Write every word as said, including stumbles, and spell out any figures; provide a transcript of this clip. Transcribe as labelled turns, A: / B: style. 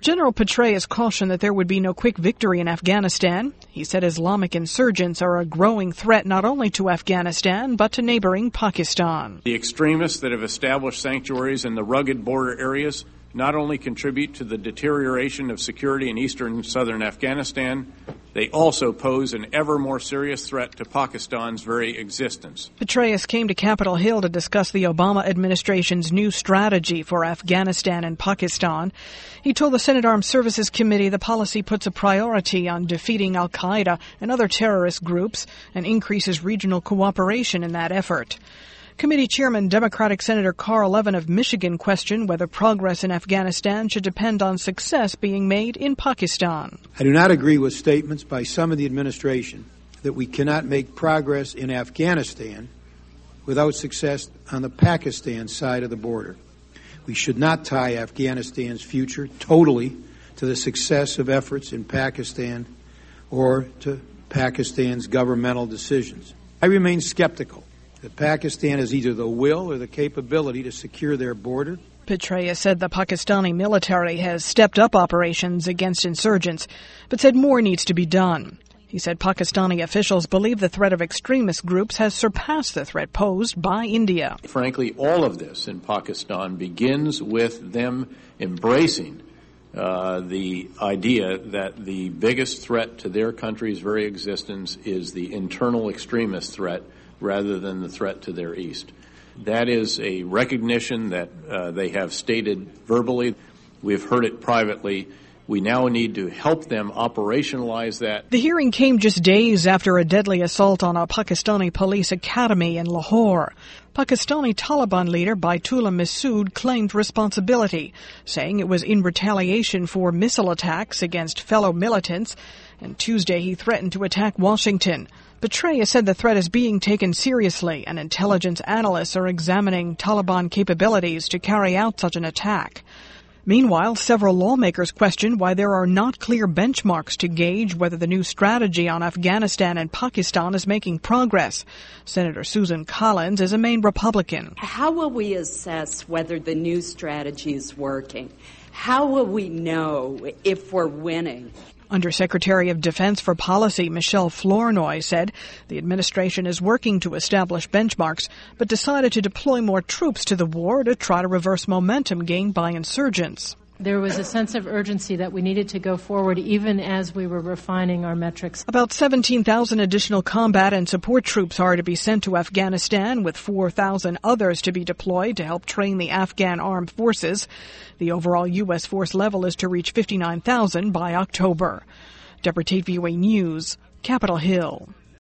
A: General Petraeus cautioned that there would be no quick victory in Afghanistan. He said Islamic insurgents are a growing threat not only to Afghanistan, but to neighboring Pakistan.
B: The extremists that have established sanctuaries in the rugged border areas not only contribute to the deterioration of security in eastern and southern Afghanistan, they also pose an ever more serious threat to Pakistan's very existence.
A: Petraeus came to Capitol Hill to discuss the Obama administration's new strategy for Afghanistan and Pakistan. He told the Senate Armed Services Committee the policy puts a priority on defeating al-Qaeda and other terrorist groups and increases regional cooperation in that effort. Committee Chairman Democratic Senator Carl Levin of Michigan questioned whether progress in Afghanistan should depend on success being made in Pakistan.
C: I do not agree with statements by some of the administration that we cannot make progress in Afghanistan without success on the Pakistan side of the border. We should not tie Afghanistan's future totally to the success of efforts in Pakistan or to Pakistan's governmental decisions. I remain skeptical that Pakistan has either the will or the capability to secure their border.
A: Petraeus said the Pakistani military has stepped up operations against insurgents, but said more needs to be done. He said Pakistani officials believe the threat of extremist groups has surpassed the threat posed by India.
B: Frankly, all of this in Pakistan begins with them embracing uh, the idea that the biggest threat to their country's very existence is the internal extremist threat rather than the threat to their east. That is a recognition that uh, they have stated verbally. We've heard it privately. We now need to help them operationalize that.
A: The hearing came just days after a deadly assault on a Pakistani police academy in Lahore. Pakistani Taliban leader Baitullah Masood claimed responsibility, saying it was in retaliation for missile attacks against fellow militants, and Tuesday he threatened to attack Washington. Petraeus said the threat is being taken seriously, and intelligence analysts are examining Taliban capabilities to carry out such an attack. Meanwhile, several lawmakers question why there are not clear benchmarks to gauge whether the new strategy on Afghanistan and Pakistan is making progress. Senator Susan Collins is a Maine Republican.
D: How will we assess whether the new strategy is working? How will we know if we're winning?
A: Undersecretary of Defense for Policy Michelle Flournoy said the administration is working to establish benchmarks, but decided to deploy more troops to the war to try to reverse momentum gained by insurgents.
E: There was a sense of urgency that we needed to go forward even as we were refining our metrics.
A: About seventeen thousand additional combat and support troops are to be sent to Afghanistan, with four thousand others to be deployed to help train the Afghan armed forces. The overall U S force level is to reach fifty-nine thousand by October. Deborah Tate, V O A News, Capitol Hill.